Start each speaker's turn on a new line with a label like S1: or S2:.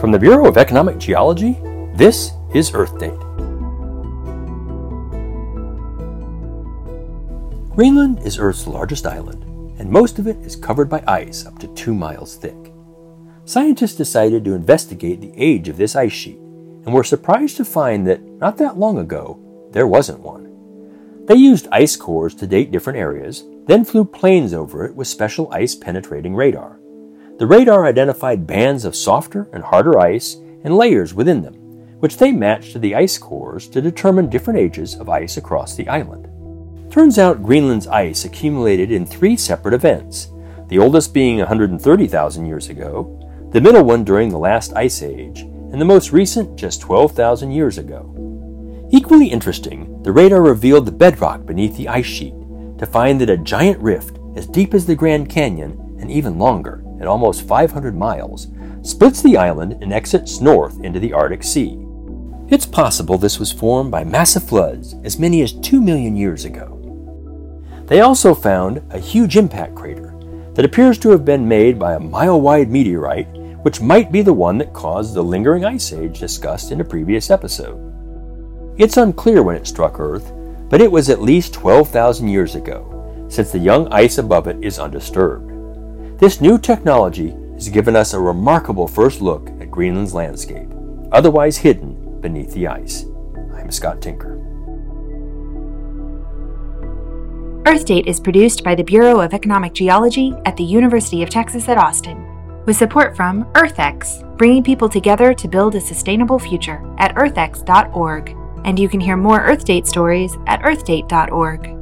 S1: From the Bureau of Economic Geology, this is Earth Date. Greenland is Earth's largest island, and most of it is covered by ice up to 2 miles thick. Scientists decided to investigate the age of this ice sheet, and were surprised to find that not that long ago, there wasn't one. They used ice cores to date different areas, then flew planes over it with special ice-penetrating radar. The radar identified bands of softer and harder ice and layers within them, which they matched to the ice cores to determine different ages of ice across the island. Turns out Greenland's ice accumulated in 3 separate events, the oldest being 130,000 years ago, the middle one during the last ice age, and the most recent just 12,000 years ago. Equally interesting, the radar revealed the bedrock beneath the ice sheet to find that a giant rift as deep as the Grand Canyon and even longer, at almost 500 miles, splits the island and exits north into the Arctic Sea. It's possible this was formed by massive floods as many as 2 million years ago. They also found a huge impact crater that appears to have been made by a mile-wide meteorite, which might be the one that caused the lingering ice age discussed in a previous episode. It's unclear when it struck Earth, but it was at least 12,000 years ago, since the young ice above it is undisturbed. This new technology has given us a remarkable first look at Greenland's landscape, otherwise hidden beneath the ice. I'm Scott Tinker.
S2: Earth Date is produced by the Bureau of Economic Geology at the University of Texas at Austin, with support from EarthX, bringing people together to build a sustainable future at earthx.org. And you can hear more Earth Date stories at earthdate.org.